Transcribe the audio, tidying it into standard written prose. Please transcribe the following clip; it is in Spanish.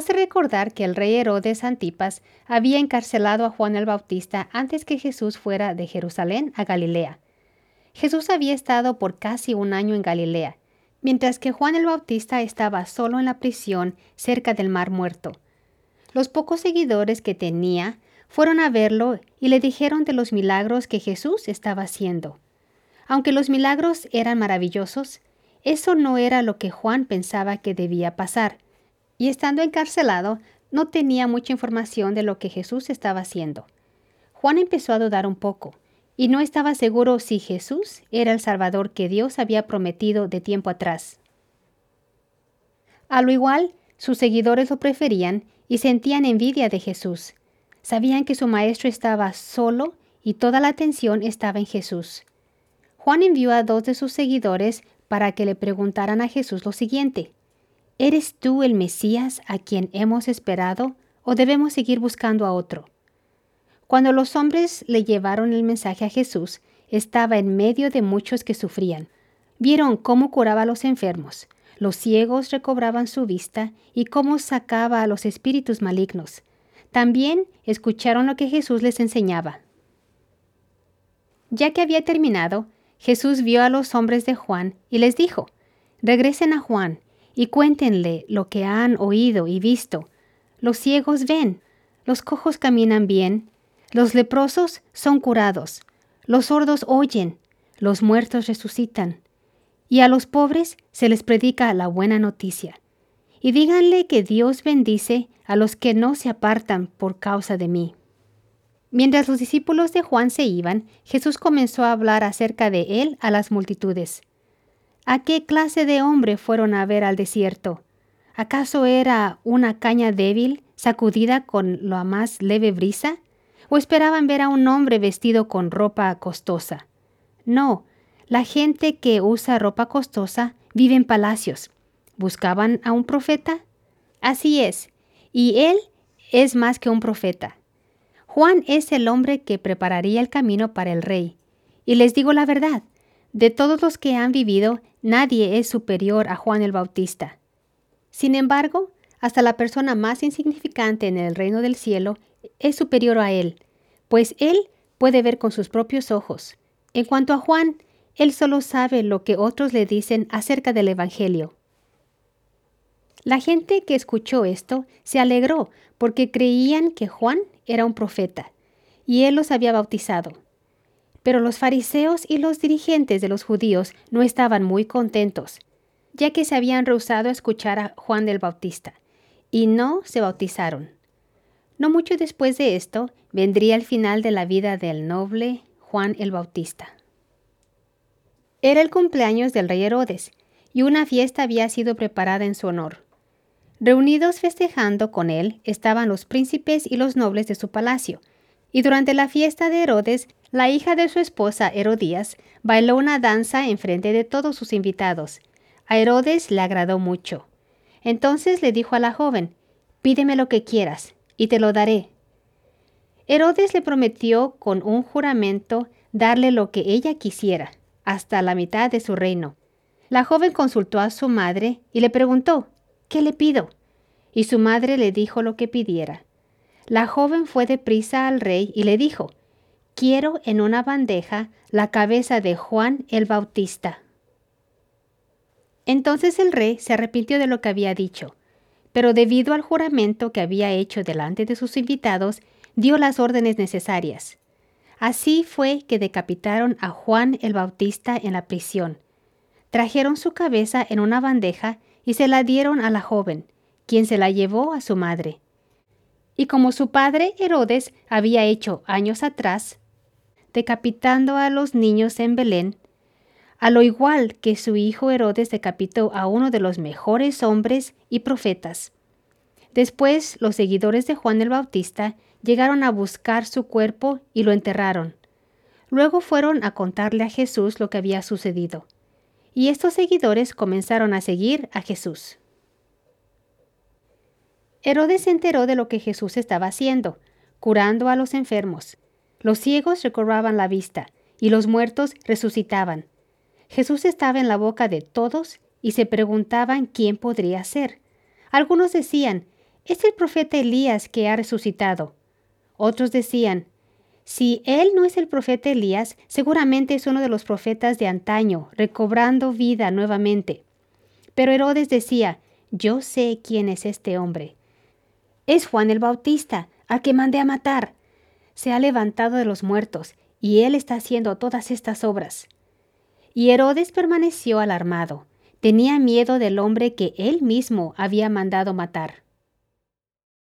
Hace recordar que el rey Herodes Antipas había encarcelado a Juan el Bautista antes que Jesús fuera de Jerusalén a Galilea. Jesús había estado por casi un año en Galilea, mientras que Juan el Bautista estaba solo en la prisión cerca del Mar Muerto. Los pocos seguidores que tenía fueron a verlo y le dijeron de los milagros que Jesús estaba haciendo. Aunque los milagros eran maravillosos, eso no era lo que Juan pensaba que debía pasar, y estando encarcelado, no tenía mucha información de lo que Jesús estaba haciendo. Juan empezó a dudar un poco, y no estaba seguro si Jesús era el Salvador que Dios había prometido de tiempo atrás. A lo igual, sus seguidores lo preferían y sentían envidia de Jesús. Sabían que su maestro estaba solo y toda la atención estaba en Jesús. Juan envió a 2 de sus seguidores para que le preguntaran a Jesús lo siguiente: ¿eres tú el Mesías a quien hemos esperado o debemos seguir buscando a otro? Cuando los hombres le llevaron el mensaje a Jesús, estaba en medio de muchos que sufrían. Vieron cómo curaba a los enfermos, los ciegos recobraban su vista y cómo sacaba a los espíritus malignos. También escucharon lo que Jesús les enseñaba. Ya que había terminado, Jesús vio a los hombres de Juan y les dijo: regresen a Juan y cuéntenle lo que han oído y visto. Los ciegos ven, los cojos caminan bien, los leprosos son curados, los sordos oyen, los muertos resucitan, y a los pobres se les predica la buena noticia. Y díganle que Dios bendice a los que no se apartan por causa de mí. Mientras los discípulos de Juan se iban, Jesús comenzó a hablar acerca de él a las multitudes. ¿A qué clase de hombre fueron a ver al desierto? ¿Acaso era una caña débil, sacudida con la más leve brisa? ¿O esperaban ver a un hombre vestido con ropa costosa? No, la gente que usa ropa costosa vive en palacios. ¿Buscaban a un profeta? Así es, y él es más que un profeta. Juan es el hombre que prepararía el camino para el rey. Y les digo la verdad, de todos los que han vivido, nadie es superior a Juan el Bautista. Sin embargo, hasta la persona más insignificante en el reino del cielo es superior a él, pues él puede ver con sus propios ojos. En cuanto a Juan, él solo sabe lo que otros le dicen acerca del Evangelio. La gente que escuchó esto se alegró porque creían que Juan era un profeta, y él los había bautizado. Pero los fariseos y los dirigentes de los judíos no estaban muy contentos, ya que se habían rehusado a escuchar a Juan el Bautista, y no se bautizaron. No mucho después de esto, vendría el final de la vida del noble Juan el Bautista. Era el cumpleaños del rey Herodes, y una fiesta había sido preparada en su honor. Reunidos festejando con él estaban los príncipes y los nobles de su palacio, y durante la fiesta de Herodes, la hija de su esposa Herodías bailó una danza enfrente de todos sus invitados. A Herodes le agradó mucho. Entonces le dijo a la joven: «Pídeme lo que quieras, y te lo daré». Herodes le prometió con un juramento darle lo que ella quisiera, hasta la mitad de su reino. La joven consultó a su madre y le preguntó: «¿Qué le pido?». Y su madre le dijo lo que pidiera. La joven fue deprisa al rey y le dijo: «Quiero en una bandeja la cabeza de Juan el Bautista». Entonces el rey se arrepintió de lo que había dicho, pero debido al juramento que había hecho delante de sus invitados, dio las órdenes necesarias. Así fue que decapitaron a Juan el Bautista en la prisión. Trajeron su cabeza en una bandeja y se la dieron a la joven, quien se la llevó a su madre. Y como su padre Herodes había hecho años atrás, decapitando a los niños en Belén, a lo igual que su hijo Herodes decapitó a uno de los mejores hombres y profetas. Después, los seguidores de Juan el Bautista llegaron a buscar su cuerpo y lo enterraron. Luego fueron a contarle a Jesús lo que había sucedido. Y estos seguidores comenzaron a seguir a Jesús. Herodes se enteró de lo que Jesús estaba haciendo, curando a los enfermos. Los ciegos recobraban la vista y los muertos resucitaban. Jesús estaba en la boca de todos y se preguntaban quién podría ser. Algunos decían: es el profeta Elías que ha resucitado. Otros decían, si él no es el profeta Elías, seguramente es uno de los profetas de antaño, recobrando vida nuevamente. Pero Herodes decía, yo sé quién es este hombre. Es Juan el Bautista, al que mandé a matar. Se ha levantado de los muertos, y él está haciendo todas estas obras. Y Herodes permaneció alarmado. Tenía miedo del hombre que él mismo había mandado matar.